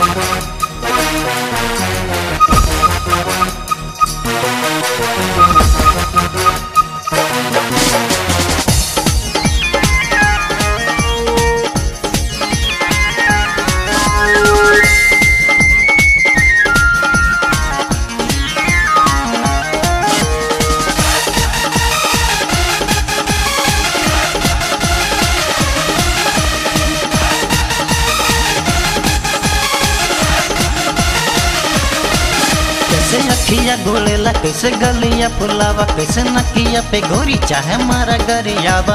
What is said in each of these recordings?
कैसे अखिया गोलेला, कैसे गलिया फुलावा, कैसे नकिया पे गोरी चाहे मारा गरियावा।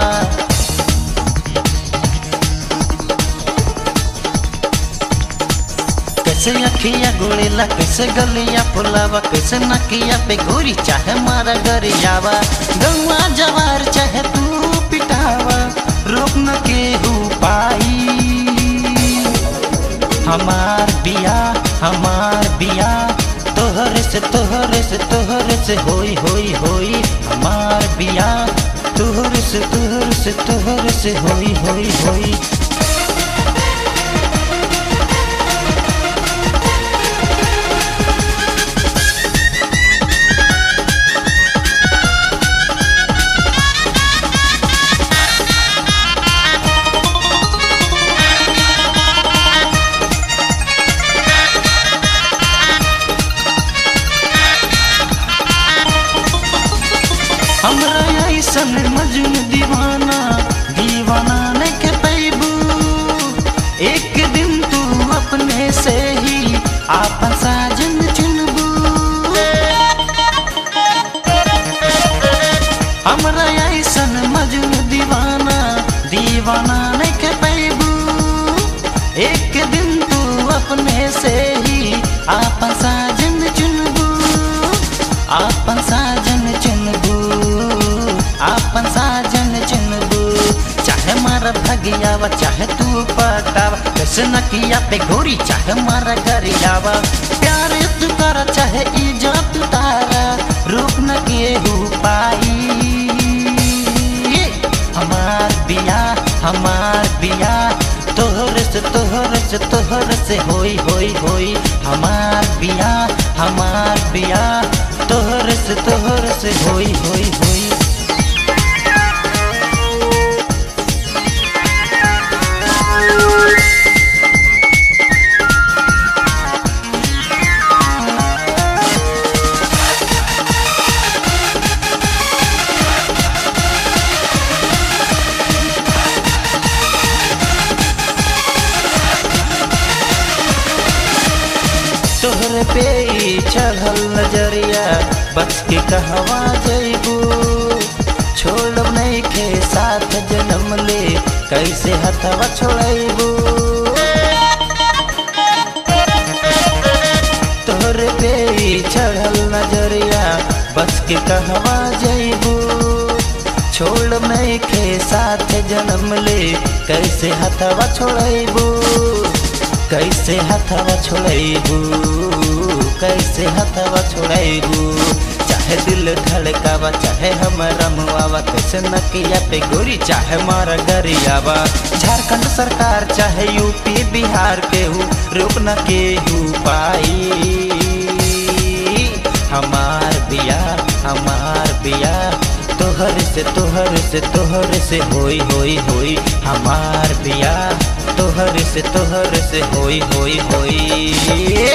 कैसे अखिया गोलेला, कैसे गलिया फुलावा, कैसे नकिया पे गोरी चाहे मारा गरियावा। गौवा जवार चाहे तू पिटावा, रोक न केहू पाई। हमार बिया तोहरे से तोहरे से तोहरे से होई होई होई। हमार बिया तोहरे से तोहरे से तोहरे से होई होई होई। हमरा ऐसन मजनू दीवाना दीवाना नहीं के पैबू। एक दिन तू अपने से ही आपन साजन चुनबू। हमरा ऐसन मजनू दीवाना दीवाना नहीं के पैबू। एक दिन तू अपने से ही आपन साजन चुनबू। आपन साजन चुनबू, आपन साजन चुनबू। चाहे मारा भगियावा चाहे तू पटावा, कैसे नकिया पे गोरी चाहे मारा गरियावा। प्यार तू करा चाहे इज्जत तारा, रोक न केहू पाई। हमार बिया तोहरे से तोहरे से तोहरे से होई होई होई। हमार बिया तोहरे से होई होई होई। तोहरे पे चढ़ल नजरिया बच के कहवा जइबू। छोड़ब नहीं के साथ जन्म ले, कैसे हथवा छोड़बू। तोहरे पे चढ़ल नजरिया बच के कहवा जइबू। छोड़ब नहीं के साथ जन्म ले, कैसे हथवा छोड़बू। कैसे हथवा छोड़बू, कैसे हथवा छोड़बू। चाहे दिल धड़कावा चाहे हमरा मुआवा, कैसे नकिया पे गोरी चाहे मारा गरियावा। झारखंड सरकार चाहे यूपी बिहार केहू, रोक न केहू पाई। हमार बिया तोहरे से तोहरे से तोहरे से होई होई होई। हमार बिया तोहरे से होई होई होई।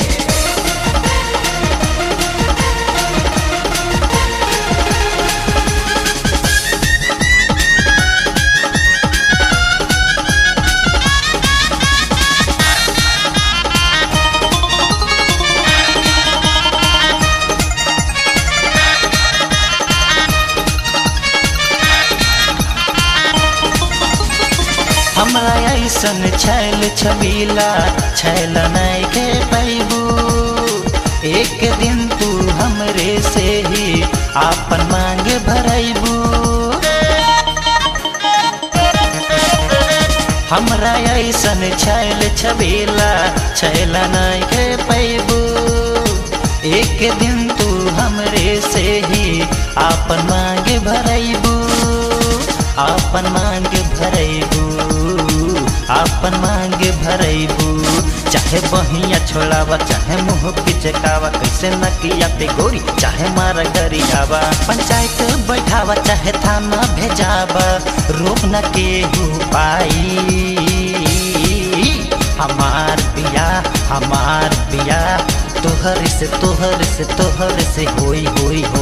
हमरा ऐसन छैल छबीला छैल नहीं के पैबू। एक दिन तू हमरे से ही आपन मांग भरबू। हमरा ऐसन छैल छबीला छैल नहीं के पैबू। एक दिन तू हमरे से ही आपन मांग भरबू। आपन मांग भरबू, आपन मांग भरबू। चाहे बहिया छोड़ावा चाहे मुँह पिचकावा, कैसे न किया ते गोरी चाहे मारा गरियावा। पंचायत बैठावा चाहे थाना भेजावा, रोक न केहू पाई। हमार बिया तोहर से होई होई हो।